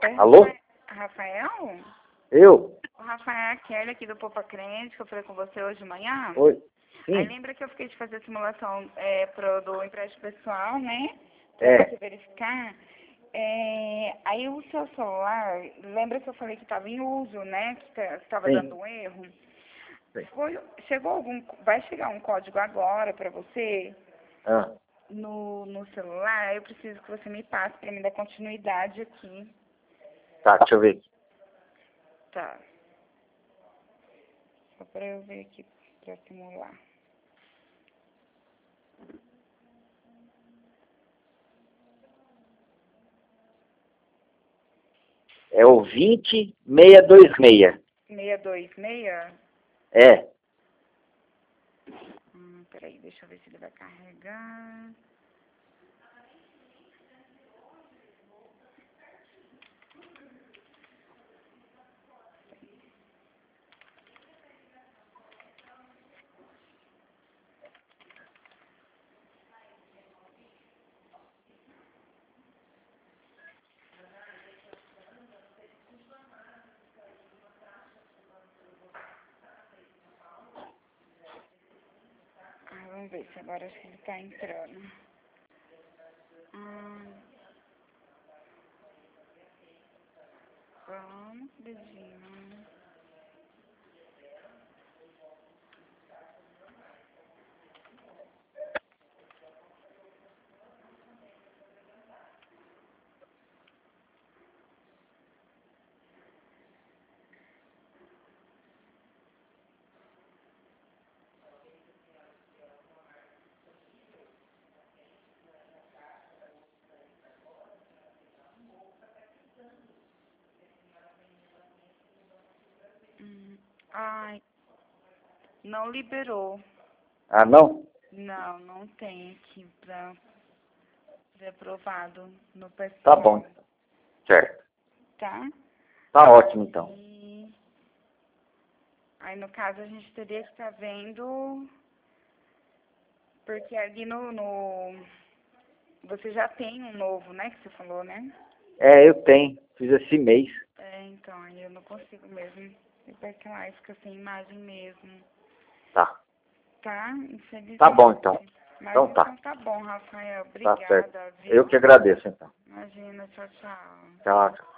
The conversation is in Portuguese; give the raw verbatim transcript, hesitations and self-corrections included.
Oi, Alô? Rafael? Eu? O Rafael é a Kelly aqui do Poupa Crente, que eu falei com você hoje de manhã. Oi? Aí Sim. lembra que eu fiquei de fazer a simulação é, pro, do empréstimo pessoal, né? Pra É. você verificar. É, aí o seu celular, lembra que eu falei que estava em uso, né? Que estava Sim. dando um erro? Sim. Foi, chegou algum, vai chegar um código agora para você Ah, no, no celular? Eu preciso que você me passe para me dar continuidade aqui. tá, deixa eu ver aqui. Tá. Só para eu ver aqui para simular. É o vinte seiscentos e vinte e seis. seiscentos e vinte e seis? É. Hum, peraí, deixa eu ver se ele vai carregar. Ah, vamos ver se agora acho que ele tá entrando. Hum. Vamos, beijinho. Hum. Ai, não liberou. Ah, não? Não, não tem aqui pra ser aprovado no pessoal. Tá bom, então. Certo. Tá? Tá ótimo, então. E aí, no caso, a gente teria que estar vendo, porque ali no, no... Você já tem um novo, né, que você falou, né? É, eu tenho. Fiz esse mês. É, então, aí eu não consigo mesmo. E parcelar, fica sem imagem mesmo. Tá. Tá? Infelizmente. Tá bom, então. Mas Então tá. então tá bom, Rafael. Tá certo. Obrigada, viu? Eu que agradeço, então. Imagina, tchau, tchau. Tchau, tchau.